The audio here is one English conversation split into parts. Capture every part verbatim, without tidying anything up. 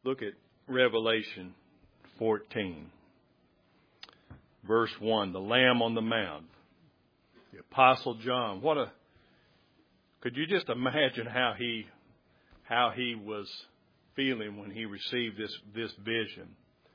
Look at Revelation fourteen, verse one, the Lamb on the Mount. The Apostle John, what a, could you just imagine how he, how he was feeling when he received this, this vision?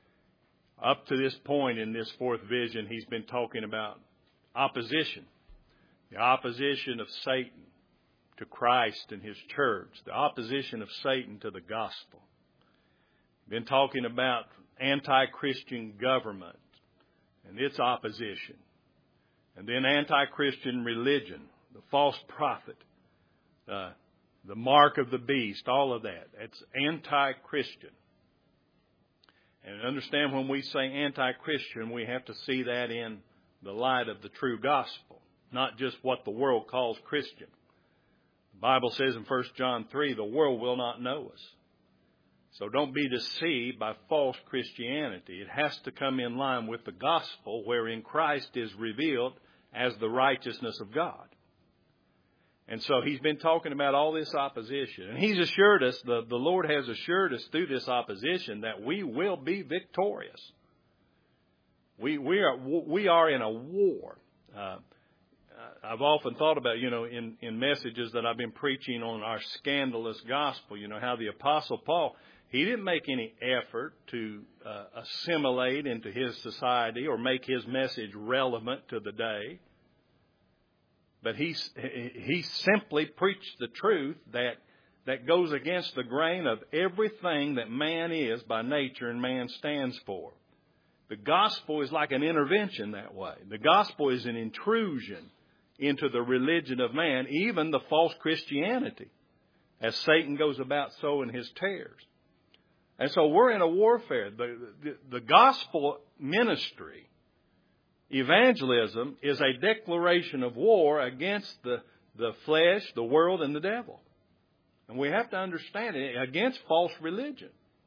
Up to this point in this fourth vision, he's been talking about opposition. The opposition of Satan to Christ and His church. The opposition of Satan to the gospel. Been talking about anti-Christian government and its opposition. And then anti-Christian religion, the false prophet, uh, the mark of the beast, all of that. It's anti-Christian. And understand, when we say anti-Christian, we have to see that in the light of the true gospel, not just what the world calls Christian. The Bible says in First John three, the world will not know us. So don't be deceived by false Christianity. It has to come in line with the gospel, wherein Christ is revealed as the righteousness of God. And so he's been talking about all this opposition. And he's assured us, the, the Lord has assured us through this opposition that we will be victorious. We, we, are, we are in a war. Uh, I've often thought about, you know, in, in messages that I've been preaching on our scandalous gospel, you know, how the Apostle Paul, he didn't make any effort to uh, assimilate into his society or make his message relevant to the day. But he, he simply preached the truth that, that goes against the grain of everything that man is by nature and man stands for. The gospel is like an intervention that way. The gospel is an intrusion into the religion of man, even the false Christianity, as Satan goes about sowing his tares. And so we're in a warfare. The, the, the gospel ministry, evangelism, is a declaration of war against the, the flesh, the world, and the devil. And we have to understand it, against false religion.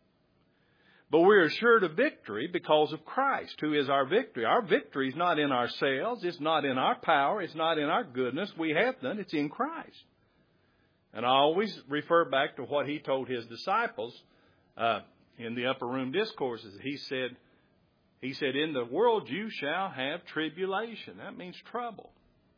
But we're assured of victory because of Christ, who is our victory. Our victory is not in ourselves. It's not in our power. It's not in our goodness. We have done. It's in Christ. And I always refer back to what He told His disciples uh, in the upper room discourses. He said, He said, in the world you shall have tribulation. That means trouble.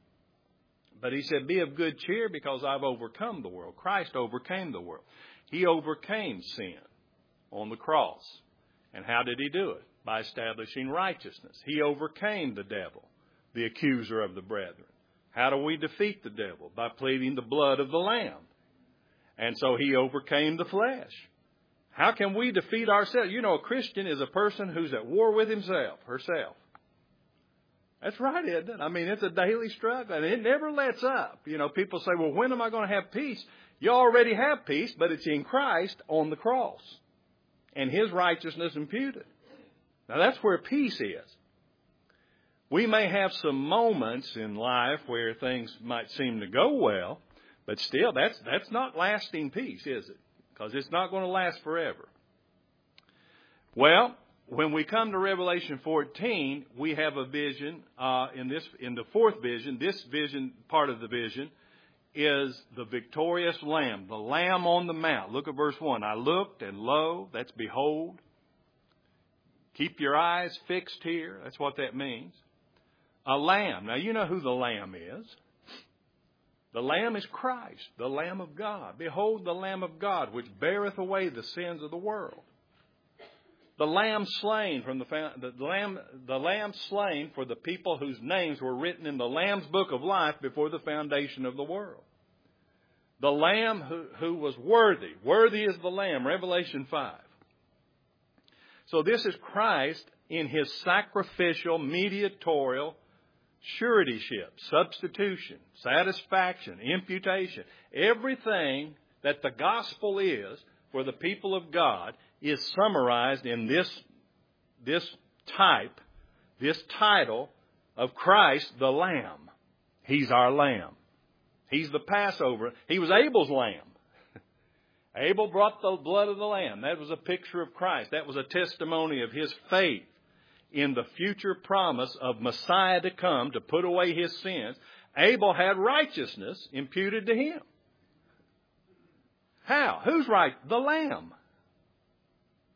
But He said, be of good cheer because I've overcome the world. Christ overcame the world. He overcame sin on the cross. And how did He do it? By establishing righteousness. He overcame the devil, the accuser of the brethren. How do we defeat the devil? By pleading the blood of the Lamb. And so He overcame the flesh. How can we defeat ourselves? You know, a Christian is a person who's at war with himself, herself. That's right, isn't it? I mean, it's a daily struggle, and it never lets up. You know, people say, well, when am I going to have peace? You already have peace, but it's in Christ on the cross and His righteousness imputed. Now, that's where peace is. We may have some moments in life where things might seem to go well, but still, that's that's not lasting peace, is it? Because it's not going to last forever. Well, when we come to Revelation fourteen, we have a vision uh, in this in the fourth vision. This vision, part of the vision, is the victorious Lamb, the Lamb on the mount. Look at verse one. I looked, and lo, that's behold. Keep your eyes fixed here. That's what that means. A lamb. Now, you know who the Lamb is. The Lamb is Christ, the Lamb of God. Behold the Lamb of God, which beareth away the sins of the world. The Lamb slain from the, the Lamb, the Lamb slain for the people whose names were written in the Lamb's book of life before the foundation of the world. The Lamb who, who was worthy. Worthy is the Lamb, Revelation five. So this is Christ in His sacrificial, mediatorial suretyship, substitution, satisfaction, imputation. Everything that the gospel is for the people of God is summarized in this, this type, this title of Christ the Lamb. He's our Lamb. He's the Passover. He was Abel's lamb. Abel brought the blood of the lamb. That was a picture of Christ. That was a testimony of his faith in the future promise of Messiah to come to put away his sins. Abel had righteousness imputed to him. How? Who's right? The Lamb.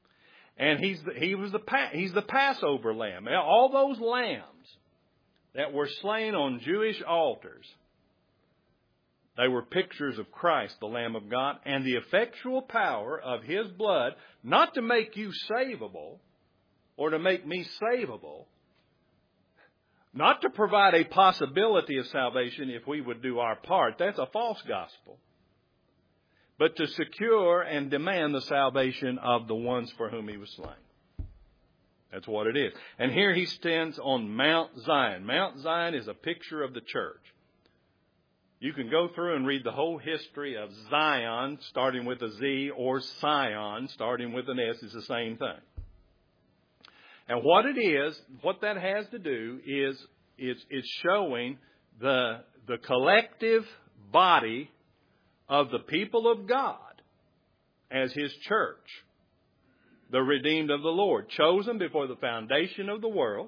And he's the, he was the he's the Passover lamb. All those lambs that were slain on Jewish altars, they were pictures of Christ, the Lamb of God, and the effectual power of His blood, not to make you savable or to make me savable, not to provide a possibility of salvation if we would do our part. That's a false gospel. But to secure and demand the salvation of the ones for whom He was slain. That's what it is. And here He stands on Mount Zion. Mount Zion is a picture of the church. You can go through and read the whole history of Zion, starting with a Z, or Sion, starting with an S. It's the same thing. And what it is, what that has to do is it's, it's showing the, the collective body of the people of God as His church, the redeemed of the Lord, chosen before the foundation of the world.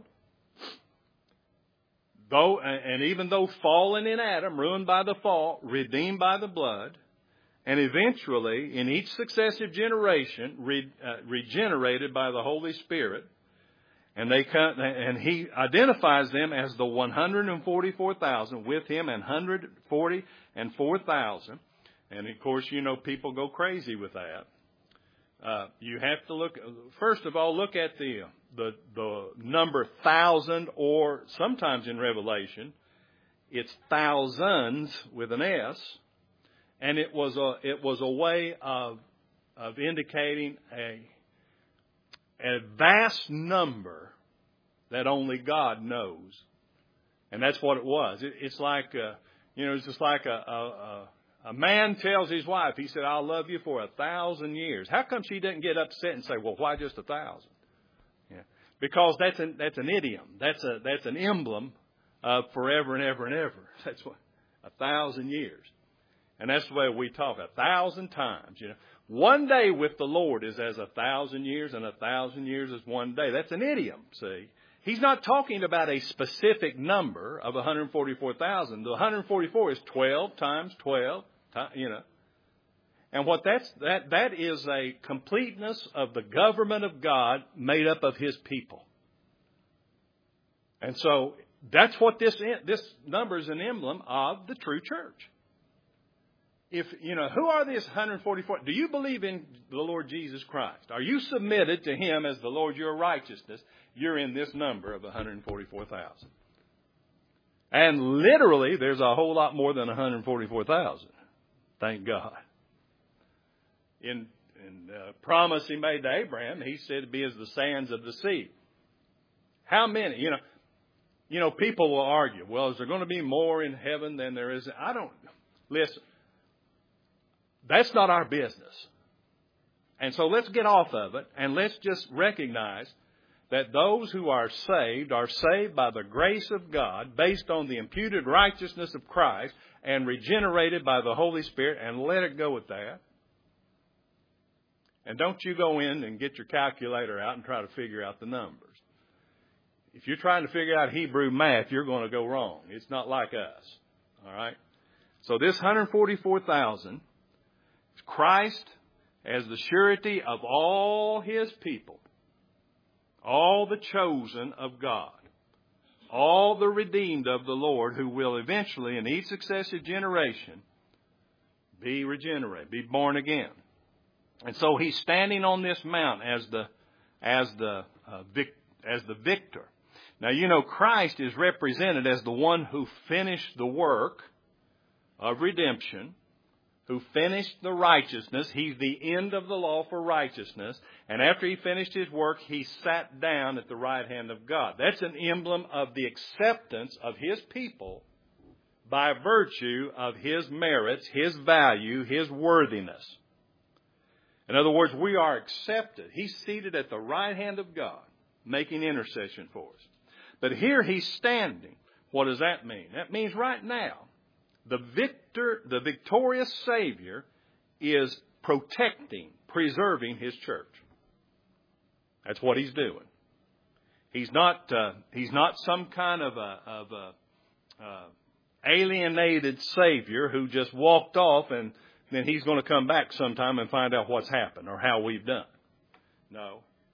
Though, and even though fallen in Adam, ruined by the fall, redeemed by the blood, and eventually, in each successive generation, re, uh, regenerated by the Holy Spirit, and they come, and He identifies them as the one hundred forty-four thousand with Him, and one hundred forty-four thousand. And of course, you know, people go crazy with that. Uh, you have to look, first of all, look at the, the, the number thousand, or sometimes in Revelation, it's thousands with an S. And it was a, it was a way of, of indicating a, a vast number that only God knows. And that's what it was. It, it's like, uh, you know, it's just like a, a, a A man tells his wife, he said, I'll love you for a thousand years. How come she doesn't get upset and say, well, why just a thousand? Yeah. Because that's an, that's an idiom. That's a, that's an emblem of forever and ever and ever. That's what, a thousand years. And that's the way we talk, a thousand times. You know, one day with the Lord is as a thousand years, and a thousand years is one day. That's an idiom, see. He's not talking about a specific number of one hundred forty-four thousand. The one hundred forty-four is twelve times twelve. You know, and what that's that that is a completeness of the government of God made up of His people. And so that's what this this number is an emblem of the true church. If you know, who are these one hundred forty-four? Do you believe in the Lord Jesus Christ? Are you submitted to Him as the Lord your righteousness? You're in this number of one hundred forty-four thousand. And literally, there's a whole lot more than one hundred forty-four thousand. Thank God. In, in the promise He made to Abraham, He said it'd be as the sands of the sea. How many? You know, you know, people will argue, well, is there going to be more in heaven than there is? I don't, listen, that's not our business. And so let's get off of it, and let's just recognize that those who are saved are saved by the grace of God based on the imputed righteousness of Christ and regenerated by the Holy Spirit, and let it go with that. And don't you go in and get your calculator out and try to figure out the numbers. If you're trying to figure out Hebrew math, you're going to go wrong. It's not like us. All right? So this one hundred forty-four thousand is Christ as the surety of all His people. All the chosen of God, all the redeemed of the Lord, who will eventually, in each successive generation, be regenerated, be born again. And so He's standing on this mount as the as the uh, vic, as the victor. Now, you know, Christ is represented as the one who finished the work of redemption, who finished the righteousness. He's the end of the law for righteousness. And after He finished His work, He sat down at the right hand of God. That's an emblem of the acceptance of His people by virtue of His merits, His value, His worthiness. In other words, we are accepted. He's seated at the right hand of God, making intercession for us. But here He's standing. What does that mean? That means right now, The victor, the victorious Savior is protecting, preserving His church. That's what He's doing. He's not, uh, he's not some kind of a, of a uh, alienated Savior who just walked off and then He's going to come back sometime and find out what's happened or how we've done. No.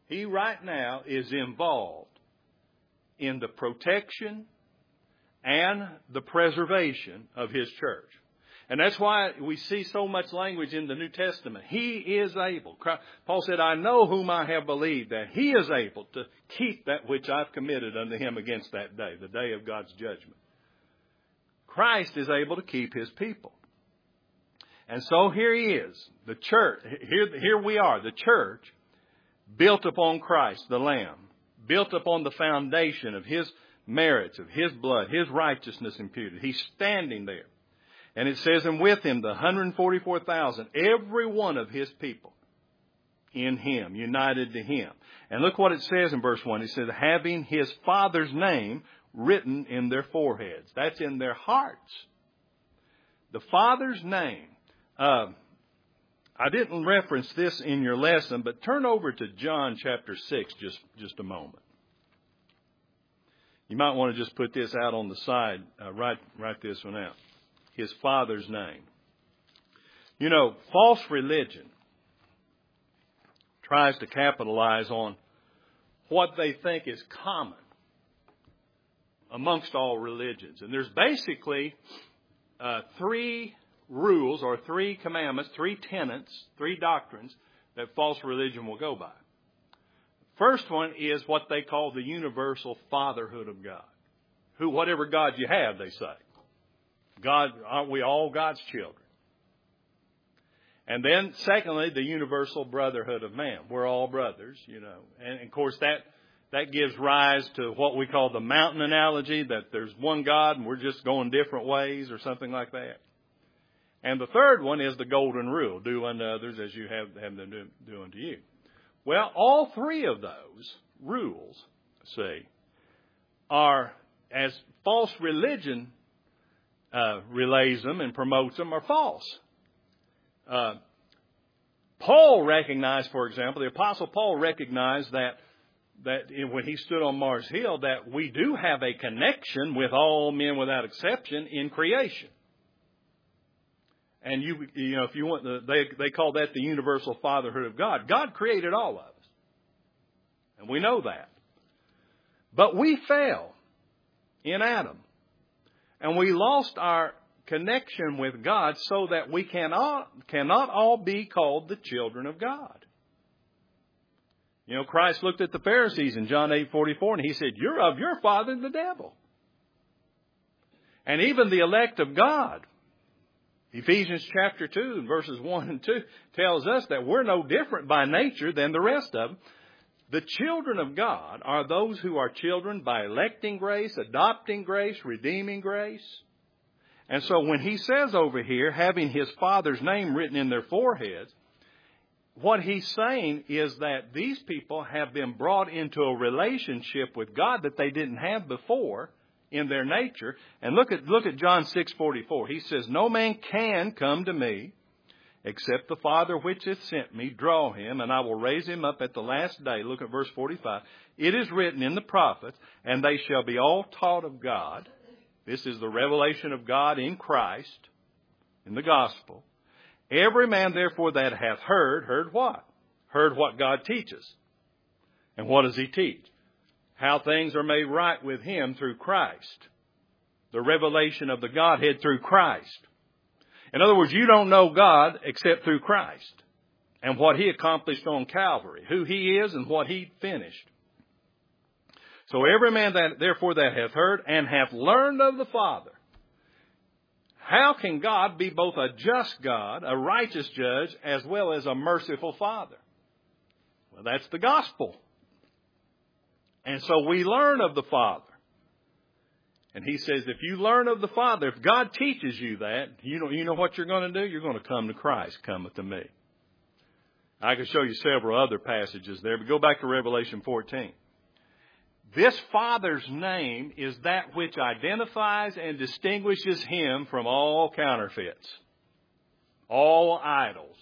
He right now is involved in the protection and the preservation of His church. And that's why we see so much language in the New Testament. He is able. Paul said, I know whom I have believed, that He is able to keep that which I've committed unto Him against that day, the day of God's judgment. Christ is able to keep His people. And so here He is, the church. Here, here we are, the church, built upon Christ, the Lamb, built upon the foundation of His merits, of His blood, His righteousness imputed. He's standing there. And it says, and with Him, the one hundred forty-four thousand, every one of His people in Him, united to Him. And look what it says in verse one. It says, having His Father's name written in their foreheads. That's in their hearts. The Father's name. Uh, I didn't reference this in your lesson, but turn over to John chapter six just, just a moment. You might want to just put this out on the side. Uh, write, write this one out. His Father's name. You know, false religion tries to capitalize on what they think is common amongst all religions. And there's basically uh, three rules or three commandments, three tenets, three doctrines that false religion will go by. First one is what they call the universal fatherhood of God. Who, whatever God you have, they say. God, aren't we all God's children? And then, secondly, the universal brotherhood of man. We're all brothers, you know. And, of course, that that gives rise to what we call the mountain analogy, that there's one God and we're just going different ways or something like that. And the third one is the golden rule, do unto others as you have, have them do, do unto you. Well, all three of those rules, see, are, as false religion Uh, relays them and promotes them, are false. Uh, Paul recognized, for example, the Apostle Paul recognized that that when he stood on Mars Hill, that we do have a connection with all men without exception in creation. And you, you know, if you want, the, they they call that the universal fatherhood of God. God created all of us, and we know that. But we fell in Adam. And we lost our connection with God so that we cannot, cannot all be called the children of God. You know, Christ looked at the Pharisees in John eight forty-four and He said, you're of your father the devil. And even the elect of God, Ephesians chapter two, verses one and two, tells us that we're no different by nature than the rest of them. The children of God are those who are children by electing grace, adopting grace, redeeming grace. And so when He says over here, having His Father's name written in their foreheads, what He's saying is that these people have been brought into a relationship with God that they didn't have before in their nature. And look at, look at John six forty-four. He says, no man can come to me except the Father which hath sent me, draw him, and I will raise him up at the last day. Look at verse forty-five. It is written in the prophets, and they shall be all taught of God. This is the revelation of God in Christ, in the gospel. Every man, therefore, that hath heard, heard what? Heard what God teaches. And what does He teach? How things are made right with Him through Christ. The revelation of the Godhead through Christ. In other words, you don't know God except through Christ and what He accomplished on Calvary, who He is and what He finished. So every man that therefore that hath heard and hath learned of the Father. How can God be both a just God, a righteous judge, as well as a merciful Father? Well, that's the gospel. And so we learn of the Father. And He says, if you learn of the Father, if God teaches you that, you know, you know what you're going to do? You're going to come to Christ, cometh to me. I can show you several other passages there, but go back to Revelation fourteen. This Father's name is that which identifies and distinguishes Him from all counterfeits, all idols.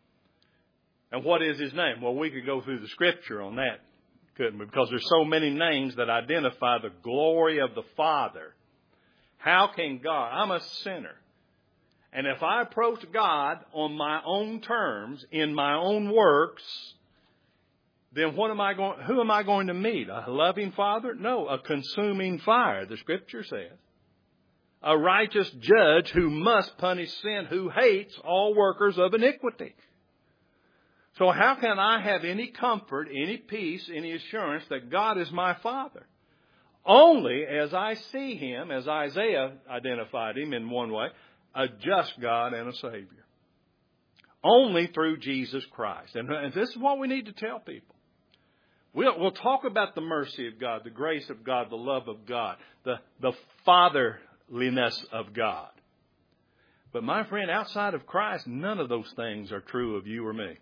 And what is His name? Well, we could go through the Scripture on that, couldn't we? Because there's so many names that identify the glory of the Father. How can God? I'm a sinner. And if I approach God on my own terms, in my own works, then what am I going, who am I going to meet? A loving Father? No, a consuming fire, the Scripture says. A righteous judge who must punish sin, who hates all workers of iniquity. So how can I have any comfort, any peace, any assurance that God is my Father? Only as I see Him, as Isaiah identified Him in one way, a just God and a Savior. Only through Jesus Christ. And this is what we need to tell people. We'll, we'll talk about the mercy of God, the grace of God, the love of God, the, the fatherliness of God. But my friend, outside of Christ, none of those things are true of you or me.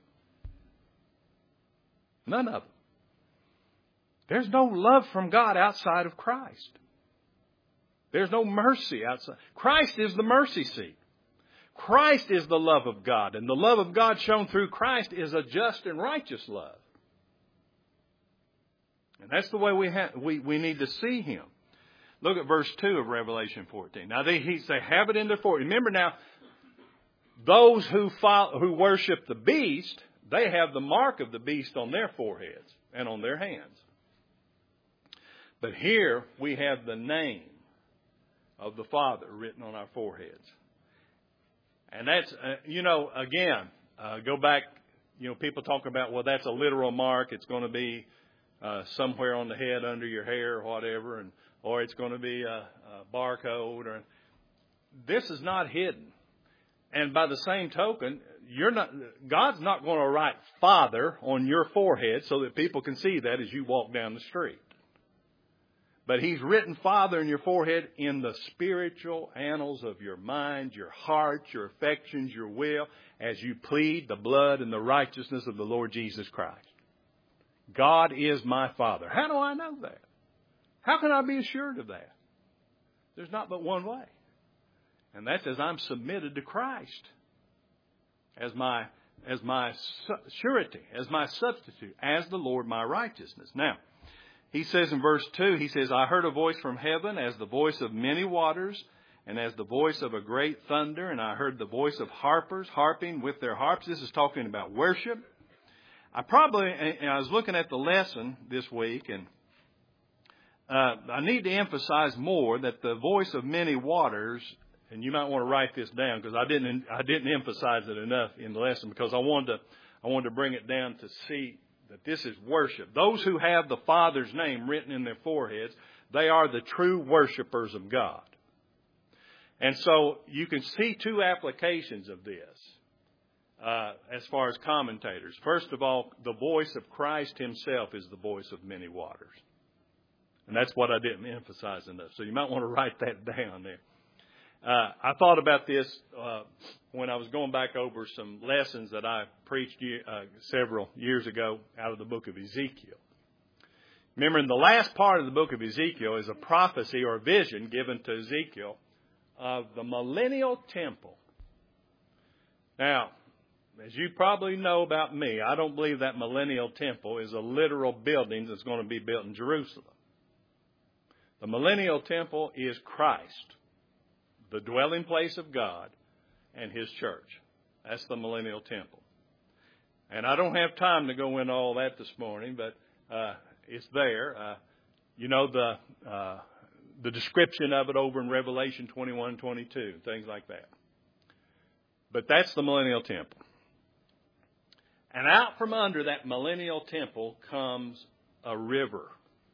None of them. There's no love from God outside of Christ. There's no mercy outside. Christ is the mercy seat. Christ is the love of God. And the love of God shown through Christ is a just and righteous love. And that's the way we have, we, we need to see Him. Look at verse two of Revelation fourteen. Now they, he, they have it in their forehead. Remember now, those who follow, who worship the beast, they have the mark of the beast on their foreheads and on their hands. But here we have the name of the Father written on our foreheads. And that's, uh, you know, again, uh, go back, you know, people talk about, well, that's a literal mark. It's going to be uh, somewhere on the head under your hair or whatever, and or it's going to be a, a barcode. Or this is not hidden. And by the same token, you're not, God's not going to write Father on your forehead so that people can see that as you walk down the street. But He's written Father in your forehead in the spiritual annals of your mind, your heart, your affections, your will, as you plead the blood and the righteousness of the Lord Jesus Christ. God is my Father. How do I know that? How can I be assured of that? There's not but one way. And that's as I'm submitted to Christ as my, as my surety, as my substitute, as the Lord my righteousness. Now, he says in verse two, he says, I heard a voice from heaven as the voice of many waters and as the voice of a great thunder. And I heard the voice of harpers harping with their harps. This is talking about worship. I probably, and I was looking at the lesson this week, and uh, I need to emphasize more that the voice of many waters, and you might want to write this down because I didn't, I didn't emphasize it enough in the lesson because I wanted to, I wanted to bring it down to see that this is worship. Those who have the Father's name written in their foreheads, they are the true worshipers of God. And so you can see two applications of this uh, as far as commentators. First of all, the voice of Christ Himself is the voice of many waters. And that's what I didn't emphasize enough. So you might want to write that down there. Uh, I thought about this uh, when I was going back over some lessons that I preached uh, several years ago out of the book of Ezekiel. Remember, in the last part of the book of Ezekiel is a prophecy or a vision given to Ezekiel of the millennial temple. Now, as you probably know about me, I don't believe that millennial temple is a literal building that's going to be built in Jerusalem. The millennial temple is Christ, the dwelling place of God and His church. That's the millennial temple. And I don't have time to go into all that this morning, but uh, it's there. Uh, you know the uh, the description of it over in Revelation twenty-one, twenty-two, things like that. But that's the millennial temple. And out from under that millennial temple comes a river.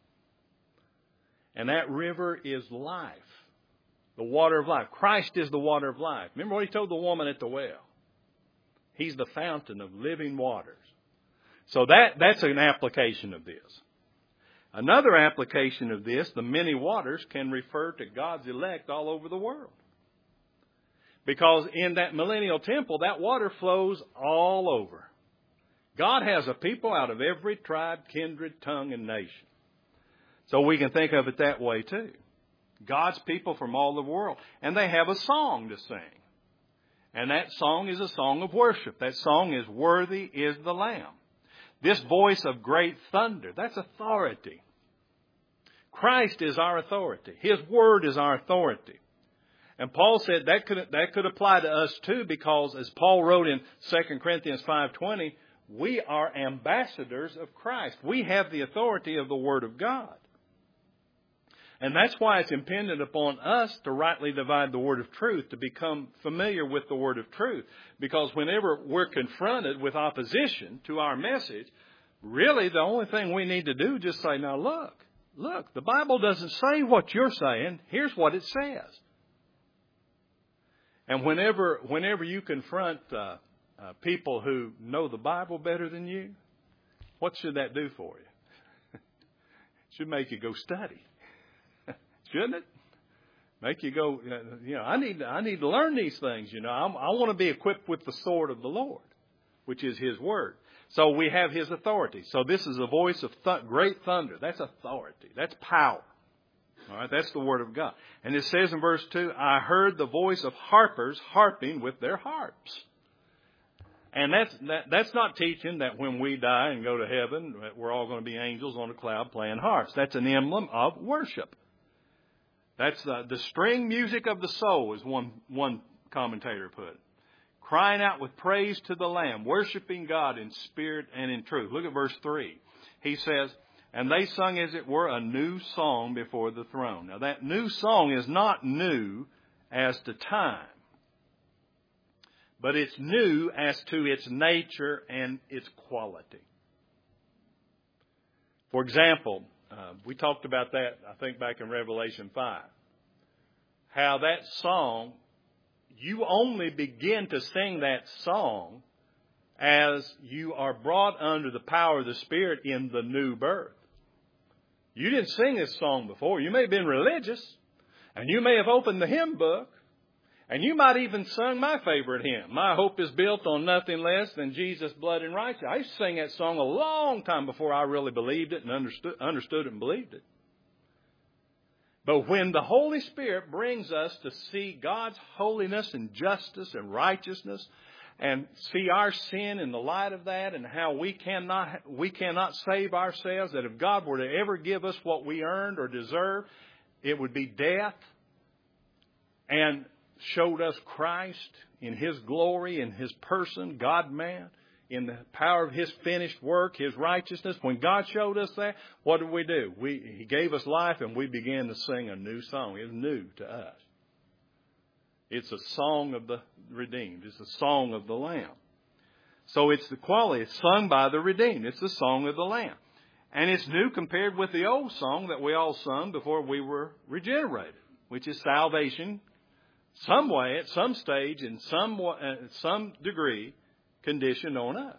And that river is life. The water of life. Christ is the water of life. Remember what He told the woman at the well. He's the fountain of living waters. So that, that's an application of this. Another application of this, the many waters, can refer to God's elect all over the world. Because in that millennial temple, that water flows all over. God has a people out of every tribe, kindred, tongue, and nation. So we can think of it that way too. God's people from all the world. And they have a song to sing. And that song is a song of worship. That song is Worthy is the Lamb. This voice of great thunder, that's authority. Christ is our authority. His word is our authority. And Paul said that could, that could apply to us too, because as Paul wrote in Second Corinthians five twenty, We are ambassadors of Christ. We have the authority of the Word of God. And that's why it's impendent upon us to rightly divide the word of truth, to become familiar with the word of truth. Because whenever we're confronted with opposition to our message, really the only thing we need to do is just say, now look, look, the Bible doesn't say what you're saying. Here's what it says. And whenever, whenever you confront uh, uh, people who know the Bible better than you, what should that do for you? It should make you go study. Shouldn't it? Make you go, you know, I need, I need to learn these things, you know. I'm, I want to be equipped with the sword of the Lord, which is His Word. So we have His authority. So this is a voice of th- great thunder. That's authority. That's power. All right, that's the Word of God. And it says in verse two, I heard the voice of harpers harping with their harps. And that's, that, that's not teaching that when we die and go to heaven, we're all going to be angels on a cloud playing harps. That's an emblem of worship. That's the, the string music of the soul, as one, one commentator put it. Crying out with praise to the Lamb, worshiping God in spirit and in truth. Look at verse three. He says, and they sung as it were a new song before the throne. Now that new song is not new as to time, but it's new as to its nature and its quality. For example, Uh, we talked about that, I think, back in Revelation five. How that song, you only begin to sing that song as you are brought under the power of the Spirit in the new birth. You didn't sing this song before. You may have been religious, and you may have opened the hymn book, and you might even sung my favorite hymn, My Hope is Built on Nothing Less Than Jesus' Blood and Righteousness. I used to sing that song a long time before I really believed it and understood, understood it and believed it. But when the Holy Spirit brings us to see God's holiness and justice and righteousness and see our sin in the light of that and how we cannot, we cannot save ourselves, that if God were to ever give us what we earned or deserved, it would be death, and showed us Christ in His glory, in His person, God-man, in the power of His finished work, His righteousness. When God showed us that, what did we do? We, He gave us life, and we began to sing a new song. It's new to us. It's a song of the redeemed. It's a song of the Lamb. So it's the quality. It's sung by the redeemed. It's the song of the Lamb. And it's new compared with the old song that we all sung before we were regenerated, which is salvation. Some way, at some stage, in some uh, some degree, conditioned on us.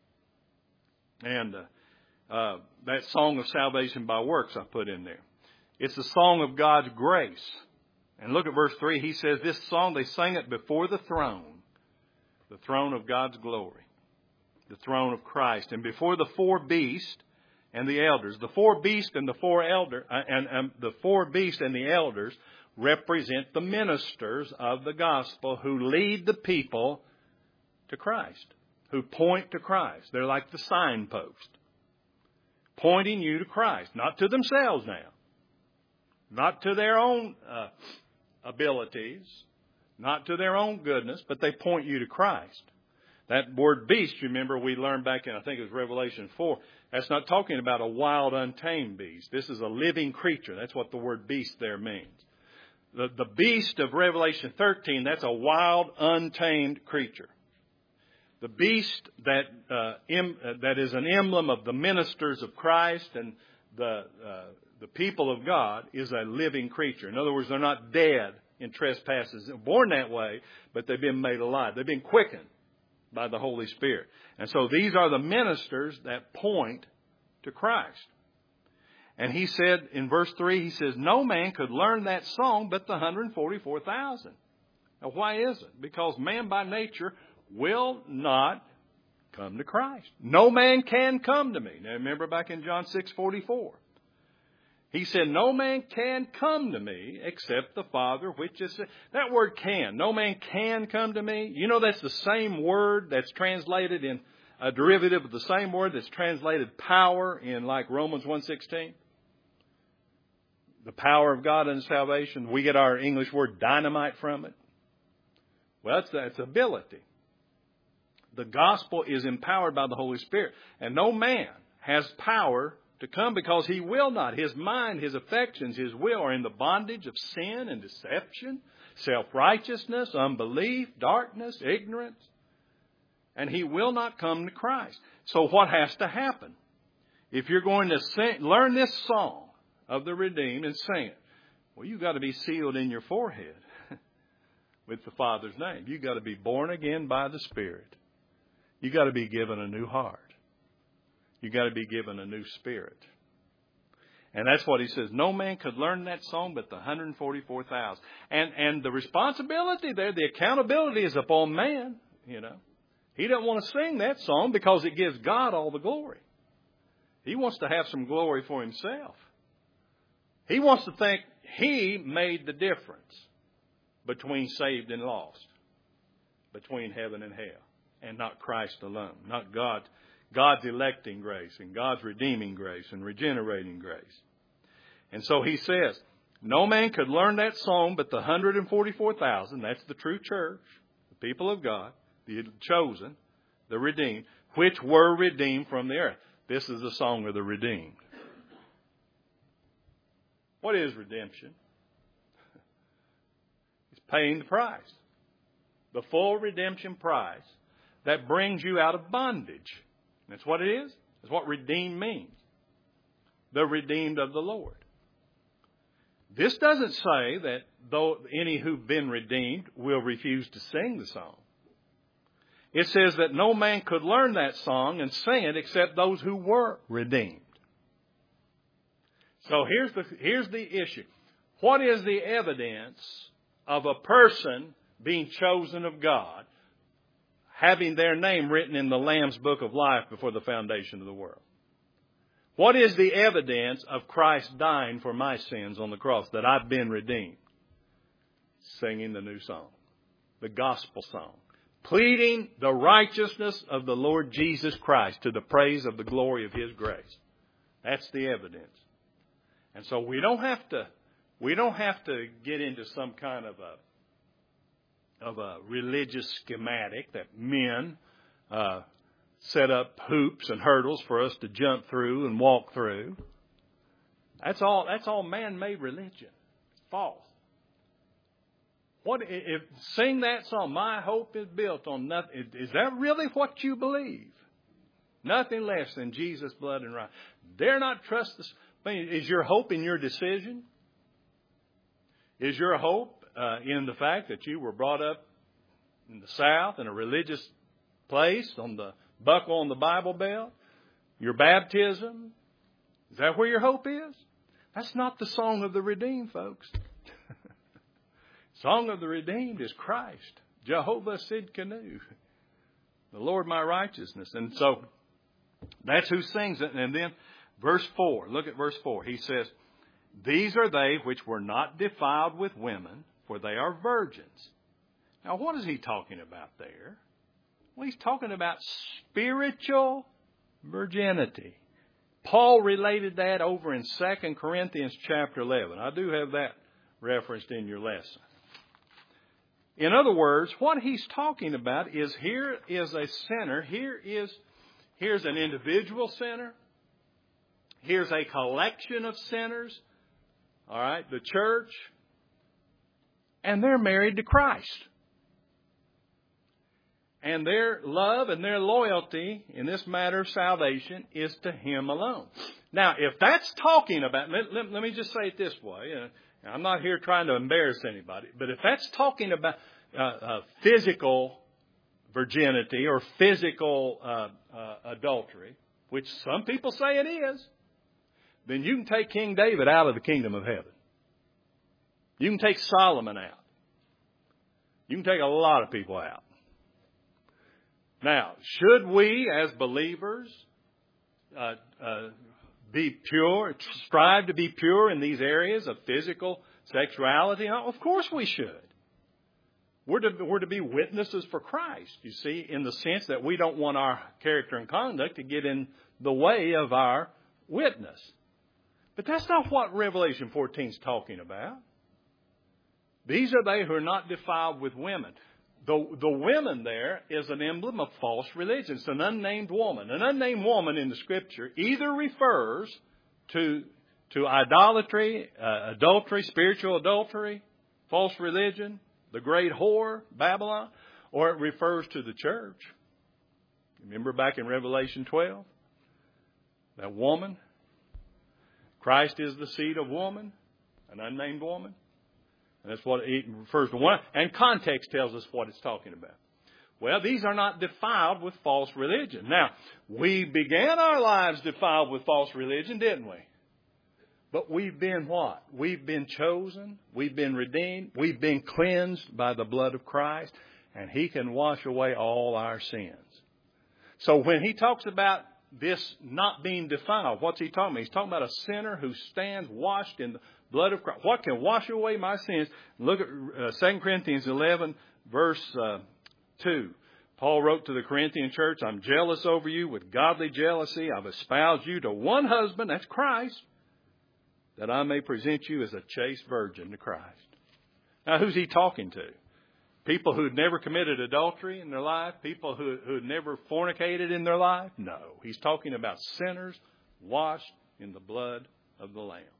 And uh, uh, that song of salvation by works I put in there. It's the song of God's grace. And look at verse three. He says this song, they sang it before the throne, the throne of God's glory, the throne of Christ, and before the four beasts and the elders. The four beasts and the four elder uh, and, and the four beasts and the elders represent the ministers of the gospel who lead the people to Christ, who point to Christ. They're like the signpost, pointing you to Christ, not to themselves now, not to their own uh, abilities, not to their own goodness, but they point you to Christ. That word beast, remember, we learned back in, I think it was Revelation four, that's not talking about a wild, untamed beast. This is a living creature. That's what the word beast there means. The, the beast of Revelation thirteen, that's a wild, untamed creature. The beast that uh, em, uh, that is an emblem of the ministers of Christ and the uh, the people of God is a living creature. In other words, they're not dead in trespasses. They're born that way, but they've been made alive. They've been quickened by the Holy Spirit. And so these are the ministers that point to Christ. And he said in verse three, he says, no man could learn that song but the one hundred forty-four thousand. Now, why is it? Because man by nature will not come to Christ. No man can come to me. Now, remember back in John six forty-four. He said, no man can come to me except the Father, which is... That word can. No man can come to me. You know, that's the same word that's translated in a derivative of the same word that's translated power in like Romans one sixteen. The power of God unto salvation. We get our English word dynamite from it. Well, that's, that's ability. The gospel is empowered by the Holy Spirit. And no man has power to come because he will not. His mind, his affections, his will are in the bondage of sin and deception, self-righteousness, unbelief, darkness, ignorance. And he will not come to Christ. So what has to happen? If you're going to sing, learn this song of the redeemed and sing it, well, you've got to be sealed in your forehead with the Father's name. You've got to be born again by the Spirit. You've got to be given a new heart. You've got to be given a new spirit. And that's what he says. No man could learn that song but the one hundred forty-four thousand. And, and the responsibility there, the accountability is upon man, you know. He doesn't want to sing that song because it gives God all the glory. He wants to have some glory for himself. He wants to think he made the difference between saved and lost, between heaven and hell, and not Christ alone, not God. God's electing grace and God's redeeming grace and regenerating grace. And so he says, no man could learn that song but the one hundred forty-four thousand, that's the true church, the people of God, the chosen, the redeemed, which were redeemed from the earth. This is the song of the redeemed. What is redemption? It's paying the price. The full redemption price that brings you out of bondage. That's what it is. That's what redeemed means. The redeemed of the Lord. This doesn't say that though any who've been redeemed will refuse to sing the song. It says that no man could learn that song and sing it except those who were redeemed. So here's the, here's the issue. What is the evidence of a person being chosen of God, having their name written in the Lamb's Book of Life before the foundation of the world? What is the evidence of Christ dying for my sins on the cross, that I've been redeemed? Singing the new song, the gospel song, pleading the righteousness of the Lord Jesus Christ to the praise of the glory of His grace. That's the evidence. And so we don't have to, we don't have to get into some kind of a, of a religious schematic that men uh, set up hoops and hurdles for us to jump through and walk through. That's all. That's all man-made religion. False. What if sing that song? My hope is built on nothing. Is that really what you believe? Nothing less than Jesus' blood and right. Dare not trust this. Is your hope in your decision? Is your hope uh, in the fact that you were brought up in the South in a religious place on the buckle on the Bible belt? Your baptism? Is that where your hope is? That's not the song of the redeemed, folks. Song of the redeemed is Christ, Jehovah Sidkenu, the Lord my righteousness. And so that's who sings it. And then verse four, look at verse four. He says, these are they which were not defiled with women, for they are virgins. Now, what is he talking about there? Well, he's talking about spiritual virginity. Paul related that over in Second Corinthians chapter eleven. I do have that referenced in your lesson. In other words, what he's talking about is here is a sinner. Here is, here's an individual sinner. Here's a collection of sinners. All right, the church. And they're married to Christ. And their love and their loyalty in this matter of salvation is to Him alone. Now, if that's talking about, let, let, let me just say it this way. Uh, I'm not here trying to embarrass anybody. But if that's talking about uh, uh, physical virginity or physical uh, uh, adultery, which some people say it is, then you can take King David out of the kingdom of heaven. You can take Solomon out. You can take a lot of people out. Now, should we as believers uh, uh, be pure, strive to be pure in these areas of physical sexuality? Of course we should. We're to, we're to be witnesses for Christ, you see, in the sense that we don't want our character and conduct to get in the way of our witness. But that's not what Revelation fourteen is talking about. These are they who are not defiled with women. the, the women there is an emblem of false religion. It's an unnamed woman. An unnamed woman in the Scripture either refers to, to idolatry, uh, adultery, spiritual adultery, false religion, the great whore, Babylon, or it refers to the church. Remember back in Revelation twelve? That woman. Christ is the seed of woman, an unnamed woman. And that's what it refers to. One. And context tells us what it's talking about. Well, these are not defiled with false religion. Now, we began our lives defiled with false religion, didn't we? But we've been what? We've been chosen. We've been redeemed. We've been cleansed by the blood of Christ. And He can wash away all our sins. So when He talks about this not being defiled, what's He talking about? He's talking about a sinner who stands washed in the blood of Christ. What can wash away my sins? Look at uh, Second Corinthians eleven, verse uh, two. Paul wrote to the Corinthian church, I'm jealous over you with godly jealousy. I've espoused you to one husband, that's Christ, that I may present you as a chaste virgin to Christ. Now, who's he talking to? People who had never committed adultery in their life? People who, who had never fornicated in their life? No. He's talking about sinners washed in the blood of the Lamb.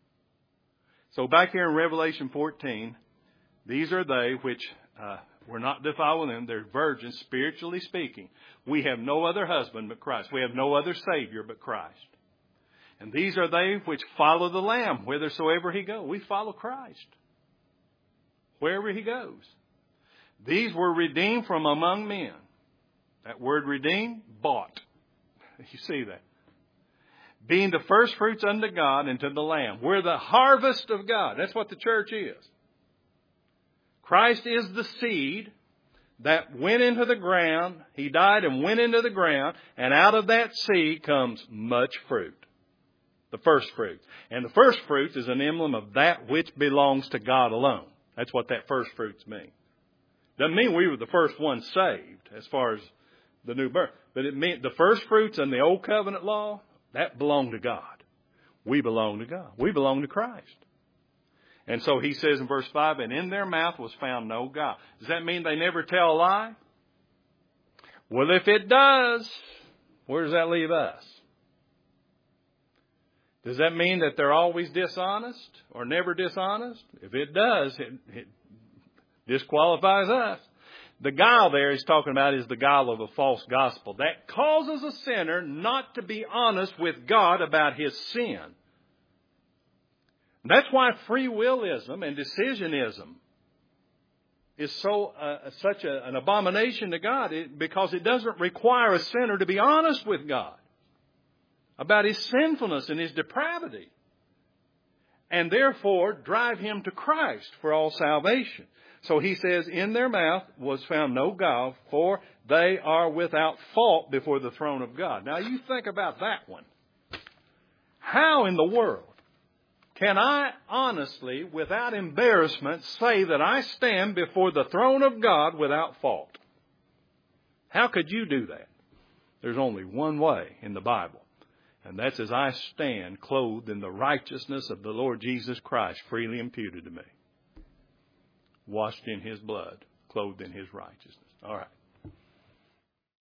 So back here in Revelation fourteen, these are they which uh, were not defiled with them. They're virgins, spiritually speaking. We have no other husband but Christ. We have no other Savior but Christ. And these are they which follow the Lamb whithersoever He goes. We follow Christ wherever He goes. These were redeemed from among men. That word redeemed, bought. You see that. Being the first fruits unto God and to the Lamb. We're the harvest of God. That's what the church is. Christ is the seed that went into the ground. He died and went into the ground. And out of that seed comes much fruit. The first fruit. And the first fruit is an emblem of that which belongs to God alone. That's what that first fruits mean. Doesn't mean we were the first ones saved as far as the new birth. But it meant the first fruits in the old covenant law, that belonged to God. We belong to God. We belong to Christ. And so he says in verse five, and in their mouth was found no guile. Does that mean they never tell a lie? Well, if it does, where does that leave us? Does that mean that they're always dishonest or never dishonest? If it does, it, it disqualifies us. The guile there he's talking about is the guile of a false gospel. That causes a sinner not to be honest with God about his sin. That's why free willism and decisionism is so uh, such a, an abomination to God, it, because it doesn't require a sinner to be honest with God about his sinfulness and his depravity, and therefore drive him to Christ for all salvation. So he says, in their mouth was found no guile, for they are without fault before the throne of God. Now you think about that one. How in the world can I honestly, without embarrassment, say that I stand before the throne of God without fault? How could you do that? There's only one way in the Bible. And that's as I stand clothed in the righteousness of the Lord Jesus Christ, freely imputed to me. Washed in His blood, clothed in His righteousness. All right.